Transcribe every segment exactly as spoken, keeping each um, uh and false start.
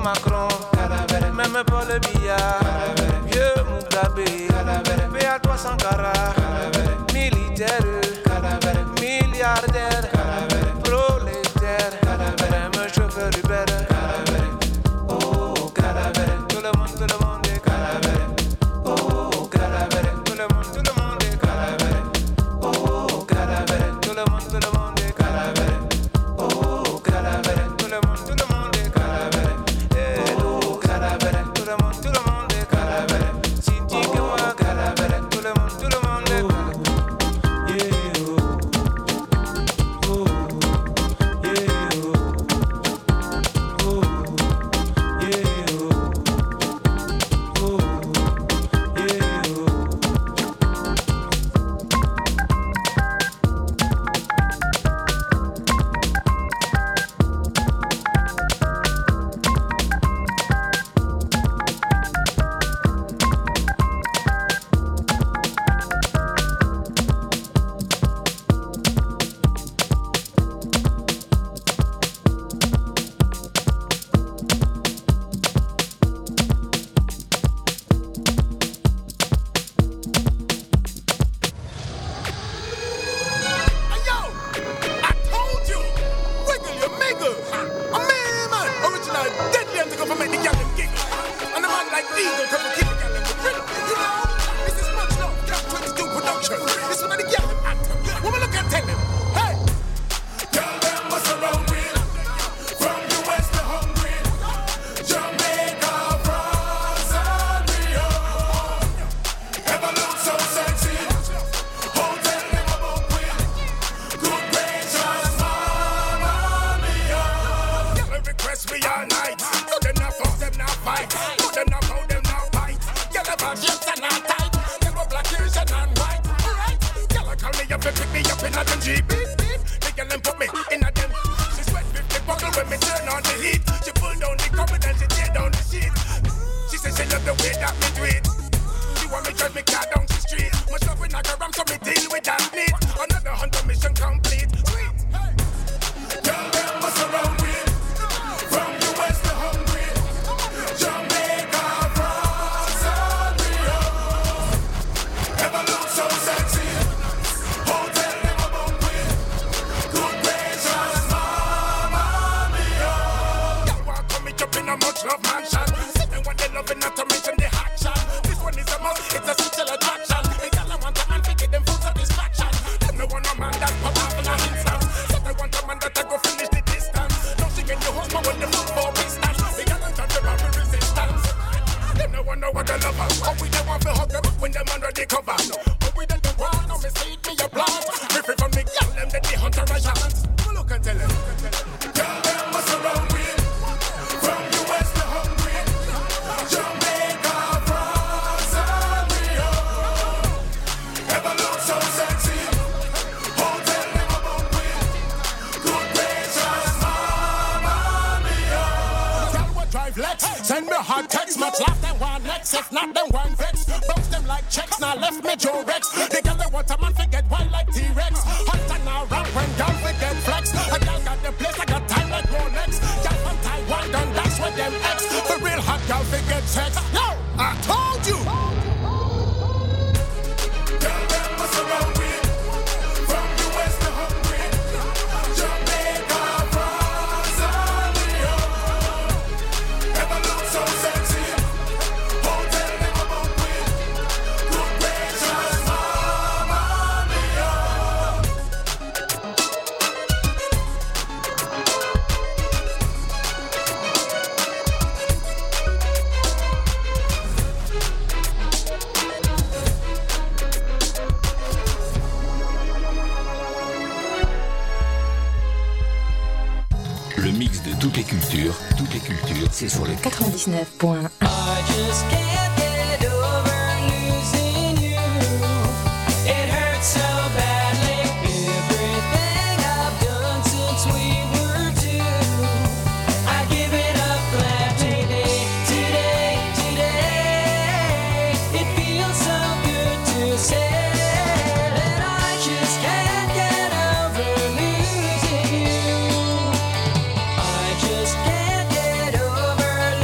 Macron, même pour le billard, vieux Mugabe, paix à toi Sankara, militaire, milliardaire, prolétaire, même chauffeur Uber. Oh, Calavera, tout le monde, tout le monde est Calavera. Oh, Calavera, tout le monde, tout le monde est Calavera. Oh, Calavera, tout le monde, tout le monde est Calavera. Oh, Calavera, tout le monde, tout le monde est Calavera. Hello, Calavera, tout le monde, tout le monde est Calavera. Si tu que moi Calavera, tout le monde, tout le monde est Calavera. Send me hard text, much laugh them one next. If not, them one vex. Bounce them like checks, now left me Joe Rex. The girl they want a man forget wild like T-Rex. Hot and now rap when girl forget flex. A girl got the place, I got time like Rolex. Girl from Taiwan done dash with them ex. The real hot girl forget sex. No, I told you. Girl, them must around me. From U S to Hungary, Jamaica, France, and Rio. Never look so sexy. Hotel never bump with. Good gracious, Mamma Mia. Le mix de toutes les cultures, toutes les cultures, c'est sur le quatre-vingt-dix-neuf point un. I just can't get over losing you. It hurts so badly. Everything I've done since we were two, I give it up gladly. Today, today, it feels so good to say that I just can't get over losing you. I just can't get over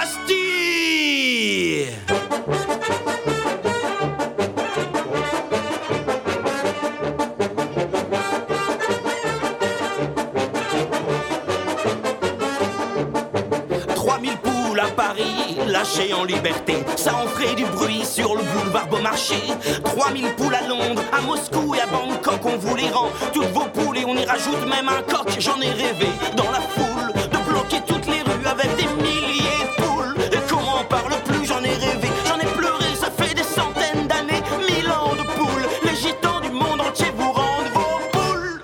Bastille. trois mille poules à Paris, lâchées en liberté, ça en ferait du bruit sur le boulevard Beaumarchais. trois mille poules à Londres, à Moscou et à Bangkok, on vous les rend, toutes vos poules, et on y rajoute même un coq. J'en ai rêvé dans la foule de bloquer toutes les rues avec des milliers de poules. Et comment on parle plus, j'en ai rêvé, j'en ai pleuré, ça fait des centaines d'années, mille ans de poules. Les gitans du monde entier vous rendent vos poules.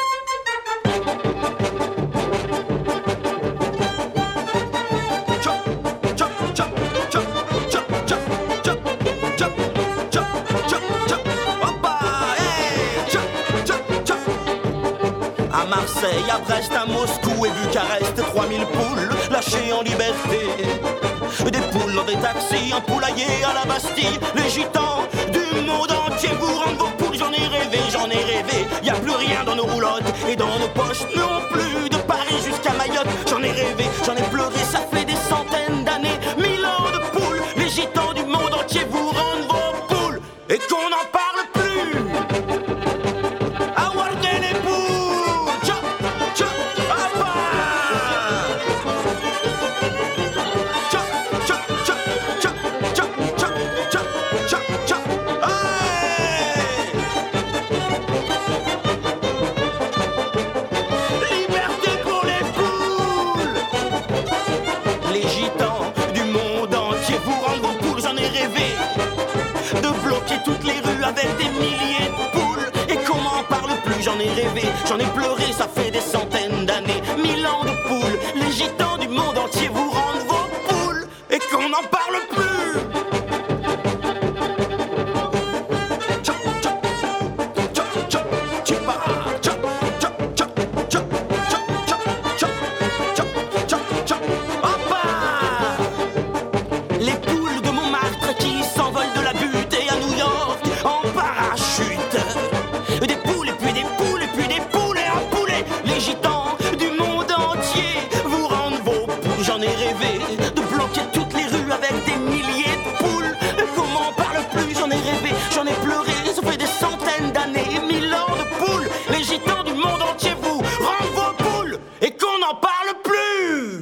À Marseille, à Brest, à Moscou et Bucarest, trois mille poules lâchées en liberté. Des poules dans des taxis, un poulailler à la Bastille. Les gitans du monde entier vous rendent vos poules. J'en ai rêvé, j'en ai rêvé. Y a plus rien dans nos roulottes et dans nos poches non plus. De Paris jusqu'à Mayotte, j'en ai rêvé, j'en ai pleuré. Ça fait des centaines d'années, mille ans de poules. Les gitans du monde entier vous rendent vos poules et qu'on n'en parle plus. Aguardez les poules. Tcha, tcha, hoppa. Tcha, tcha, tcha, tcha, tcha, tcha, tcha, tcha, tcha. Hey. Liberté pour les poules. Les gitans du monde entier vous rendent vos poules. J'en ai rêvé de bloquer toutes les rues avec des milliers de poules. Et comment on parle plus, j'en ai rêvé, j'en ai pleuré, ça fait des centaines d'années, mille ans de poules. Les gitans du monde entier vous rendent vos poules et qu'on n'en parle plus. Tcha, tcha, tcha, tcha, tcha, tcha, tcha, tcha, tcha, tcha, tcha, tcha, tcha, tcha, tcha, hoppa. Les poules de Montmartre qui s'envolent de la butte et à New York en parachute. Des poules et puis des poules et puis des poules et un poulet. Les gitans du monde entier vous rendent vos poules. J'en ai rêvé de bloquer toutes les rues avec des milliers de poules. Et comment on parle plus, j'en ai rêvé, j'en ai pleuré. Ça fait des centaines d'années, mille ans de poules. Les gitans du monde entier vous rendent vos poules et qu'on n'en parle plus.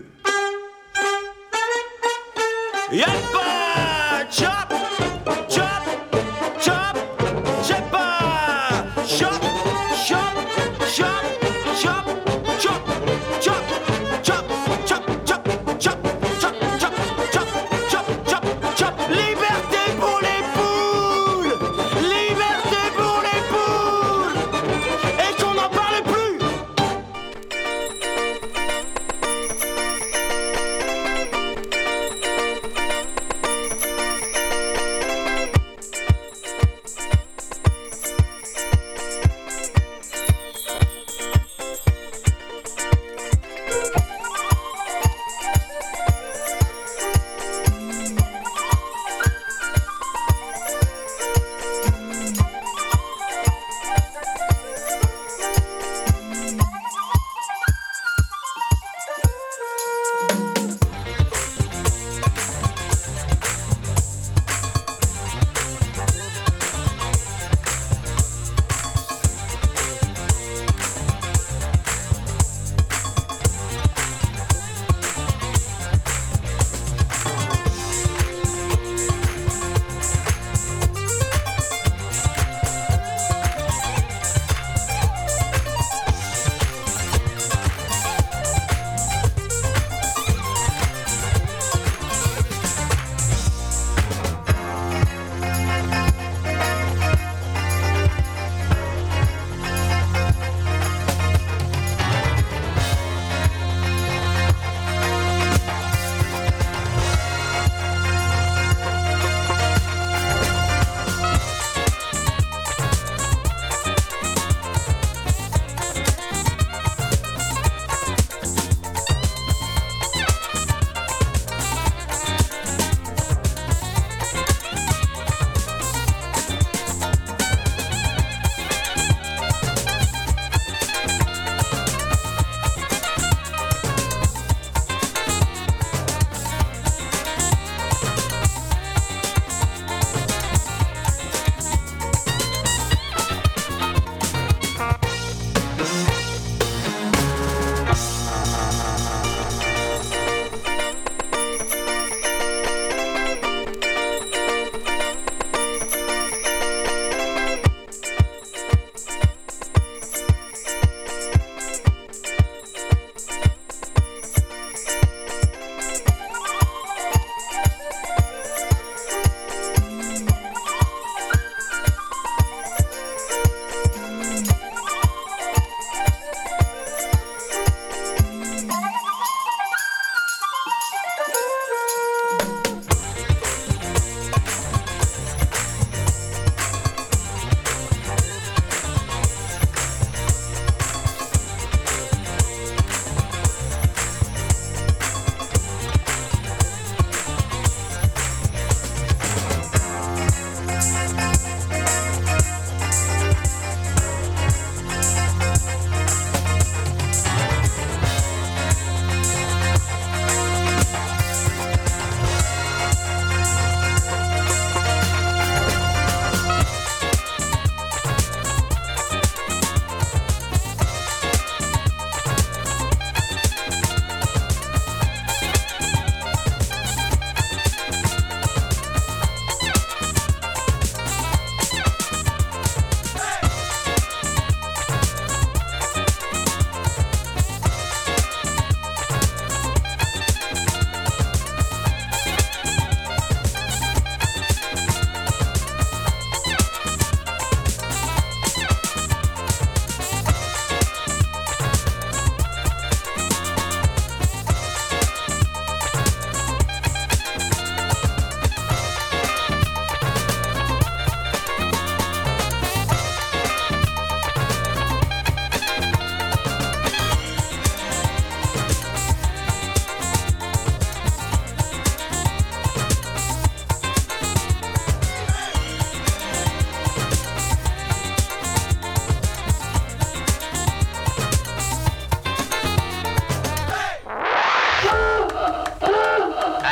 Yappa, chop, chop, chop, choppa, chop, chop, chop, chop, chop, chop, chop, chop, chop, chop, chop, chop, chop, chop, chop, chop. Liberté pour les poules, liberté pour les poules, et qu'on n'en parle plus.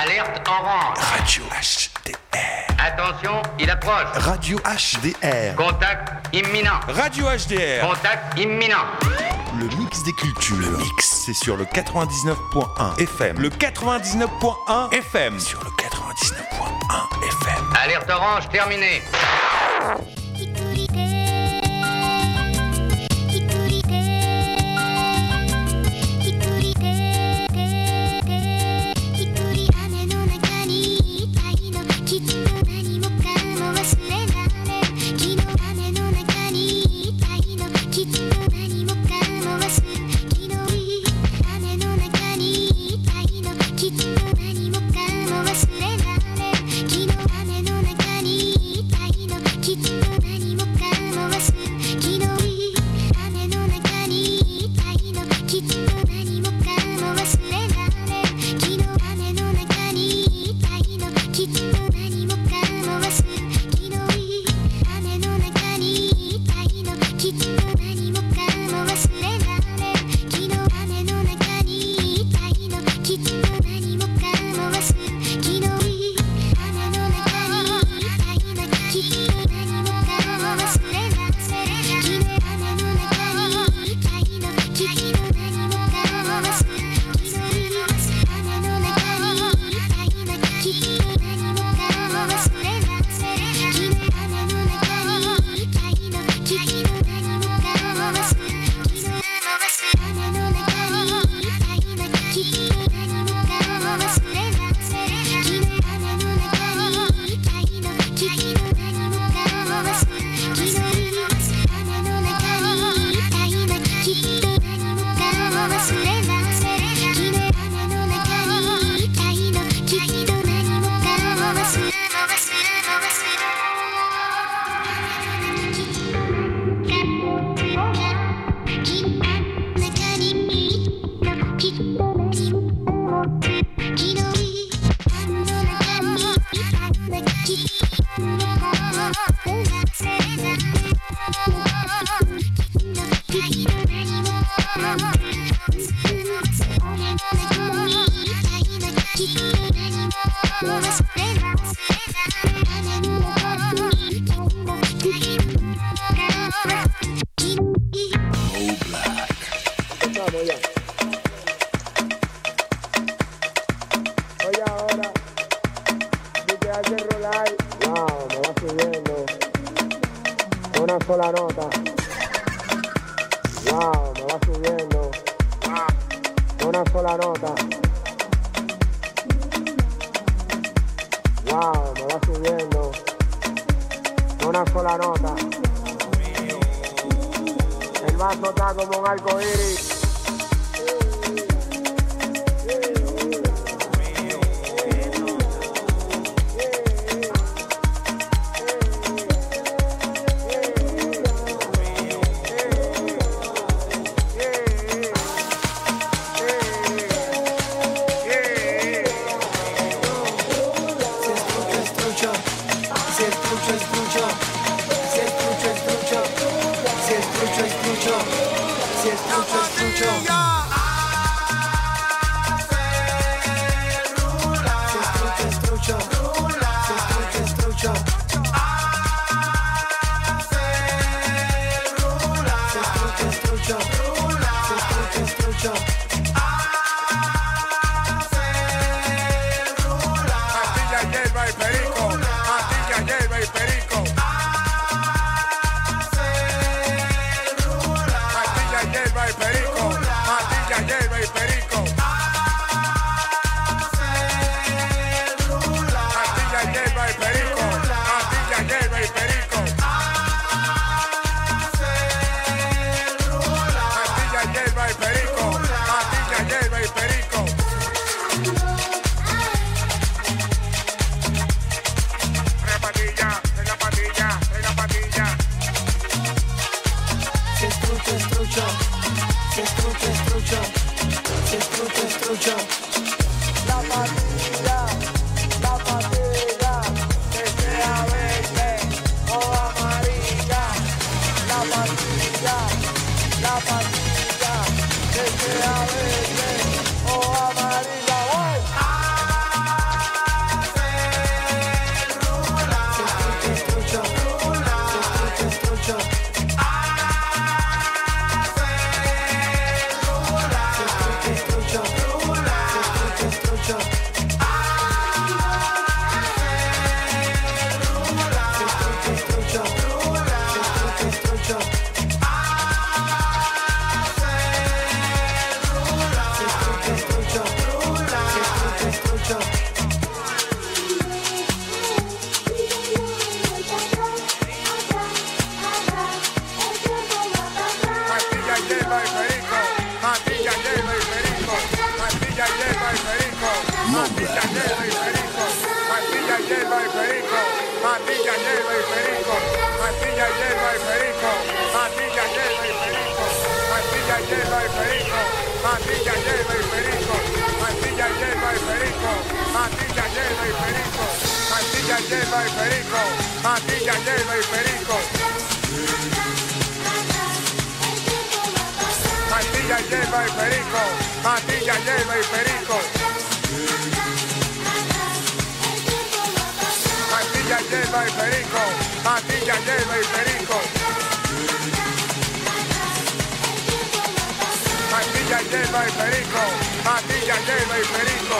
Alerte orange. Radio H D R. Attention, il approche. Radio H D R. Contact imminent. Radio H D R. Contact imminent. Le mix des cultures. Le mix, c'est sur le quatre-vingt-dix-neuf point un F M. Le quatre-vingt-dix-neuf point un F M. Sur le quatre-vingt-dix-neuf point un F M. Alerte orange terminée. Si es trucho, es trucho. Si es trucho, es trucho. hierba y perico, matilla, hierba y perico. Matilla, hierba y perico, matilla, hierba y perico. Matilla, hierba y perico, matilla, hierba y perico. Matilla, hierba y perico, matilla, hierba y perico.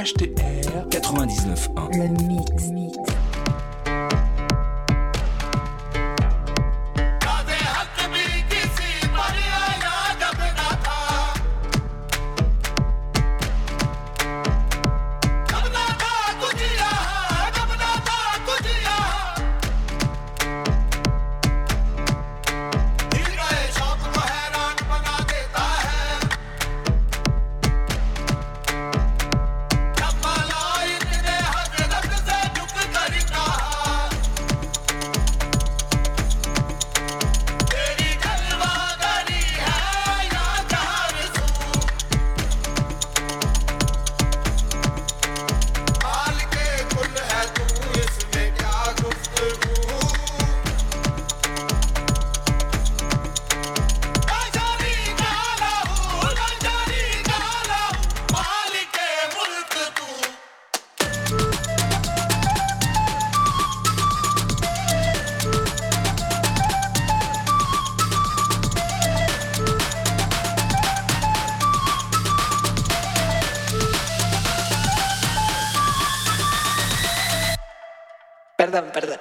H D R quatre-vingt-dix-neuf point un. Le mix, mix. Perdón, perdón.